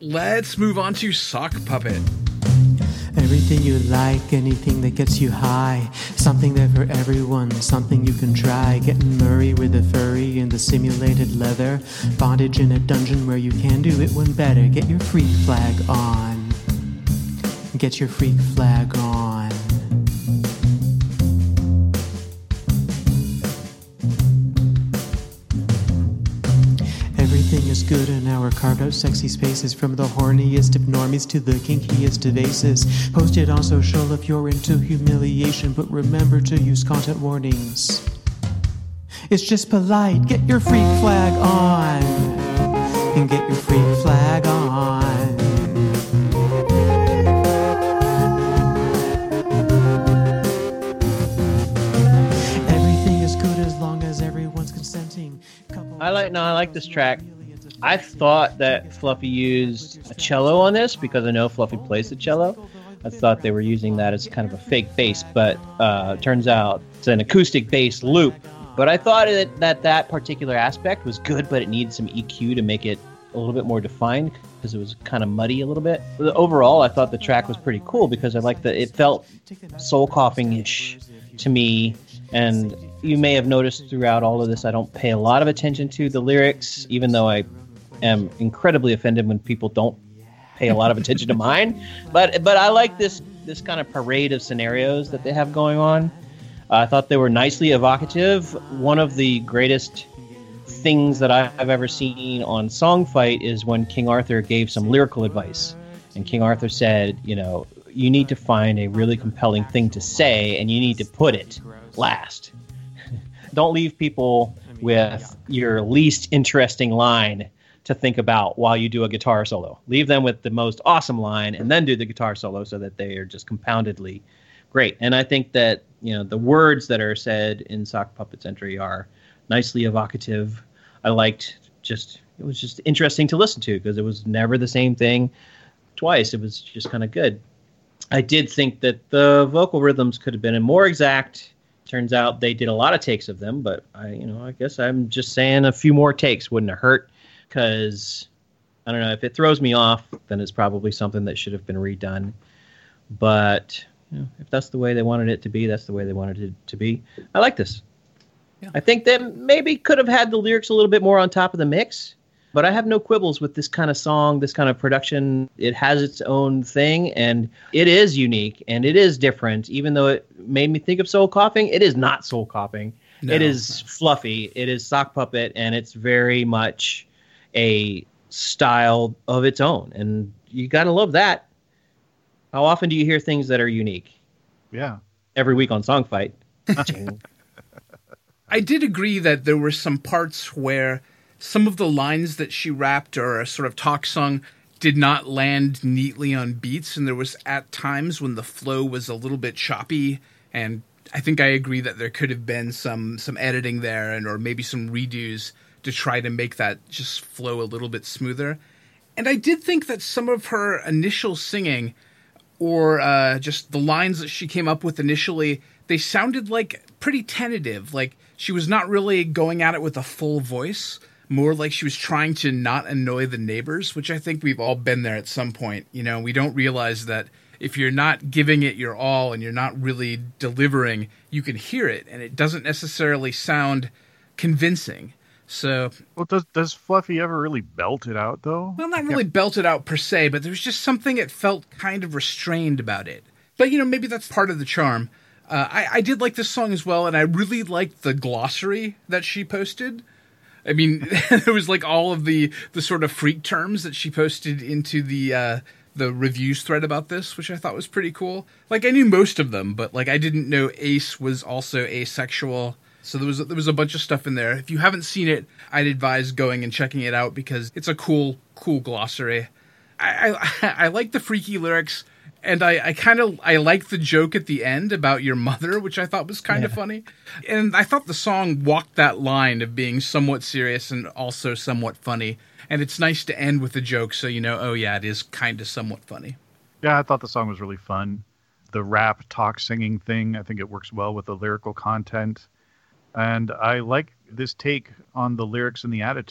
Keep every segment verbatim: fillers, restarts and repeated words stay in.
let's move on to Sock Puppet. Everything you like, anything that gets you high. Something there for everyone, something you can try. Getting Murray with a furry in the simulated leather. Bondage in a dungeon where you can do it one better. Get your freak flag on. Get your freak flag on. Everything is good in our carved out sexy spaces, from the horniest of normies to the kinkiest of aces. Post it on social if you're into humiliation, but remember to use content warnings. It's just polite. Get your freak flag on. And get your freak flag on. Everything is good as long as everyone's consenting. I like no, I like this track. I thought that Fluffy used a cello on this because I know Fluffy plays the cello. I thought they were using that as kind of a fake bass, but uh, turns out it's an acoustic bass loop. But I thought that, that that particular aspect was good, but it needed some E Q to make it a little bit more defined because it was kind of muddy a little bit. But overall, I thought the track was pretty cool because I liked that it felt soul coughing-ish to me. And you may have noticed throughout all of this, I don't pay a lot of attention to the lyrics, even though I am incredibly offended when people don't pay a lot of attention to mine. But but I like this this kind of parade of scenarios that they have going on. Uh, I thought they were nicely evocative. One of the greatest things that I've ever seen on Songfight is when King Arthur gave some lyrical advice. And King Arthur said, you know, you need to find a really compelling thing to say, and you need to put it last. Don't leave people with your least interesting line to think about while you do a guitar solo. Leave them with the most awesome line and then do the guitar solo so that they are just compoundedly great. And I think that, you know, the words that are said in Sock Puppet's entry are nicely evocative. I liked just, it was just interesting to listen to because it was never the same thing twice. It was just kind of good. I did think that the vocal rhythms could have been more exact. Turns out they did a lot of takes of them, but I, you know, I guess I'm just saying a few more takes wouldn't have hurt because I don't know, if it throws me off, then it's probably something that should have been redone. But you know, if that's the way they wanted it to be, that's the way they wanted it to be. I like this. Yeah. I think they maybe could have had the lyrics a little bit more on top of the mix, but I have no quibbles with this kind of song, this kind of production. It has its own thing, and it is unique, and it is different. Even though it made me think of Soul Coughing, it is not Soul Coughing. No. It is fluffy. It is Sock Puppet, and it's very much a style of its own, and you got to love that. How often do you hear things that are unique? Yeah. Every week on Songfight. I did agree that there were some parts where some of the lines that she rapped or sort of talk sung did not land neatly on beats, and there was at times when the flow was a little bit choppy, and I think I agree that there could have been some some editing there and or maybe some redos to try to make that just flow a little bit smoother. And I did think that some of her initial singing or uh, just the lines that she came up with initially, they sounded like pretty tentative, like she was not really going at it with a full voice. More like she was trying to not annoy the neighbors, which I think we've all been there at some point. You know, we don't realize that if you're not giving it your all and you're not really delivering, you can hear it, and it doesn't necessarily sound convincing. So, well, does does Fluffy ever really belt it out, though? Well, not really belt it out per se, but there was just something that felt kind of restrained about it. But, you know, maybe that's part of the charm. Uh, I, I did like this song as well, and I really liked the glossary that she posted. I mean, there was like all of the, the sort of freak terms that she posted into the uh, the reviews thread about this, which I thought was pretty cool. Like, I knew most of them, but like I didn't know Ace was also asexual. So there was there was a bunch of stuff in there. If you haven't seen it, I'd advise going and checking it out because it's a cool cool glossary. I I, I like the freaky lyrics. And I, I kind of, I like the joke at the end about your mother, which I thought was kind yeah. of funny. And I thought the song walked that line of being somewhat serious and also somewhat funny. And it's nice to end with a joke so you know, oh yeah, it is kind of somewhat funny. Yeah, I thought the song was really fun. The rap, talk, singing thing, I think it works well with the lyrical content. And I like this take on the lyrics and the attitude.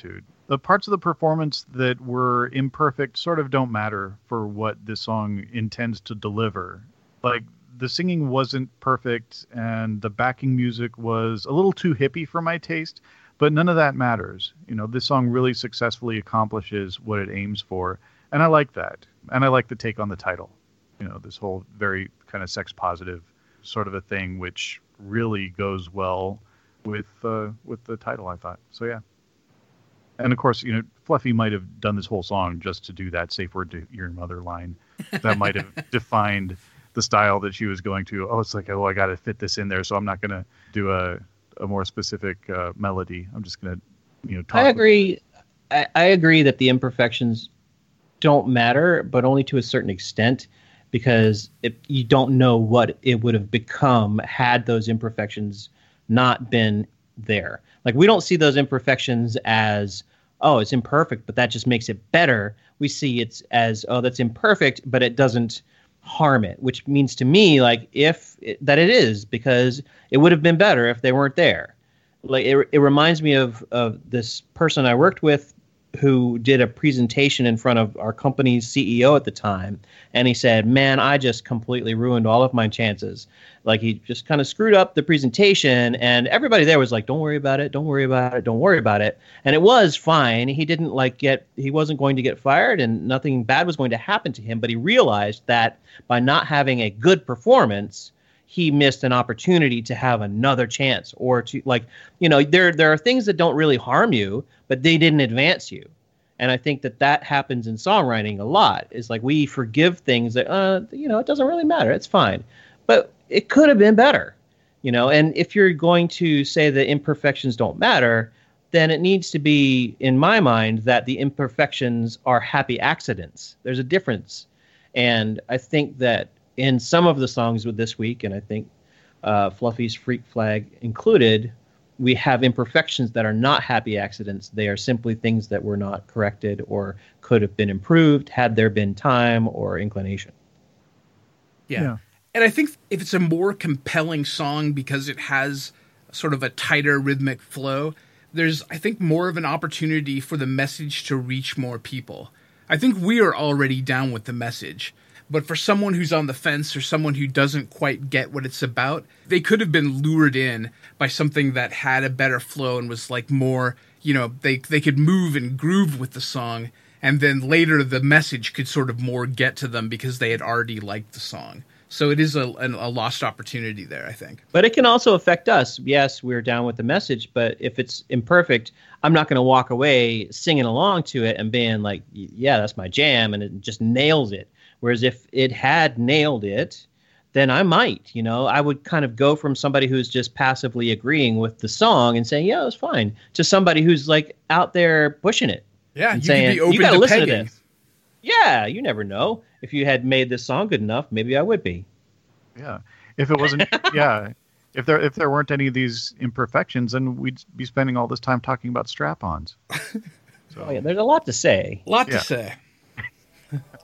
the parts of the performance that were imperfect sort of don't matter for what this song intends to deliver. Like, the singing wasn't perfect, and the backing music was a little too hippie for my taste, but none of that matters. You know, this song really successfully accomplishes what it aims for, and I like that. And I like the take on the title. You know, this whole very kind of sex-positive sort of a thing, which really goes well with uh, with the title, I thought. So, yeah. And of course, you know, Fluffy might have done this whole song just to do that safe word to your mother line. That might have defined the style that she was going to. Oh, it's like, oh, I got to fit this in there, so I'm not going to do a, a more specific uh, melody. I'm just going to, you know, talk. I agree. I, I agree that the imperfections don't matter, but only to a certain extent, because if you don't know what it would have become had those imperfections not been there. Like, we don't see those imperfections as, oh, it's imperfect, but that just makes it better. We see it as, oh, that's imperfect, but it doesn't harm it, which means to me, like, if it, that it is, because it would have been better if they weren't there. Like, it, it reminds me of, of this person I worked with who did a presentation in front of our company's C E O at the time. And he said, man, I just completely ruined all of my chances. Like, he just kind of screwed up the presentation, and everybody there was like, don't worry about it. Don't worry about it. Don't worry about it. And it was fine. He didn't like get, he wasn't going to get fired, and nothing bad was going to happen to him. But he realized that by not having a good performance, he missed an opportunity to have another chance, or to, like, you know, there there are things that don't really harm you, but they didn't advance you. And I think that that happens in songwriting a lot. It's like we forgive things that, uh, you know, it doesn't really matter. It's fine. But it could have been better, you know. And if you're going to say that imperfections don't matter, then it needs to be, in my mind, that the imperfections are happy accidents. There's a difference. And I think that in some of the songs with this week, and I think uh, Fluffy's Freak Flag included, we have imperfections that are not happy accidents. They are simply things that were not corrected or could have been improved had there been time or inclination. Yeah. Yeah. And I think if it's a more compelling song because it has sort of a tighter rhythmic flow, there's, I think, more of an opportunity for the message to reach more people. I think we are already down with the message. But for someone who's on the fence or someone who doesn't quite get what it's about, they could have been lured in by something that had a better flow and was like more, you know, they they could move and groove with the song. And then later the message could sort of more get to them because they had already liked the song. So it is a, a lost opportunity there, I think. But it can also affect us. Yes, we're down with the message, but if it's imperfect, I'm not going to walk away singing along to it and being like, yeah, that's my jam, and it just nails it. Whereas if it had nailed it, then I might, you know, I would kind of go from somebody who's just passively agreeing with the song and saying, yeah, it's fine, to somebody who's like out there pushing it. Yeah, and you saying, could be open you gotta to listen pegging. to this. Yeah, you never know. If you had made this song good enough, maybe I would be. Yeah. If it wasn't, yeah. If there if there weren't any of these imperfections, then we'd be spending all this time talking about strap-ons. So, oh, yeah, there's a lot to say. A lot Yeah. to say.